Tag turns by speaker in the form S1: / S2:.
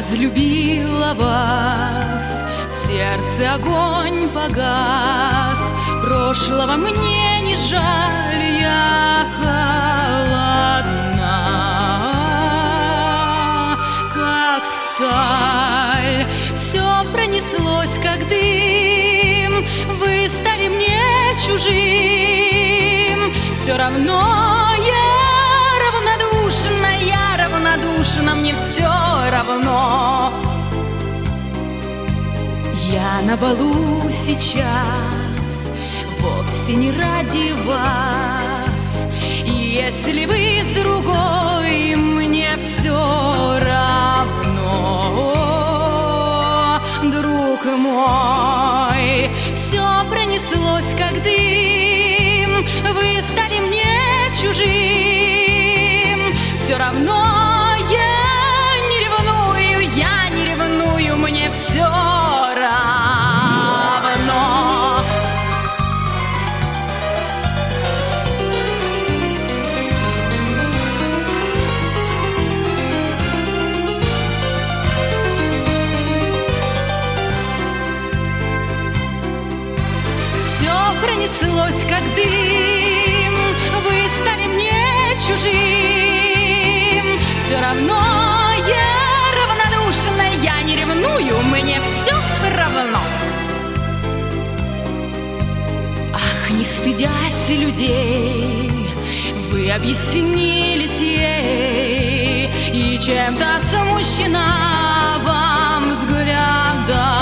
S1: разлюбила вас, в сердце огонь погас. Прошлого мне не жаль, я холодна, как сталь. Все пронеслось, как дым, вы стали мне чужим. Все равно я равнодушна, мне все равно. Я на балу сейчас вовсе не ради вас. Если вы с другой, мне все равно, друг мой. Все пронеслось, как дым, вы стали мне чужим. Все равно я не ревную, мне все равно. Все пронеслось, как дым, вы стали мне чужим. Все равно я равнодушна, я не ревную, мне все равно. Ах, не стыдясь людей, вы объяснились ей, и чем-то смущена вам взглядом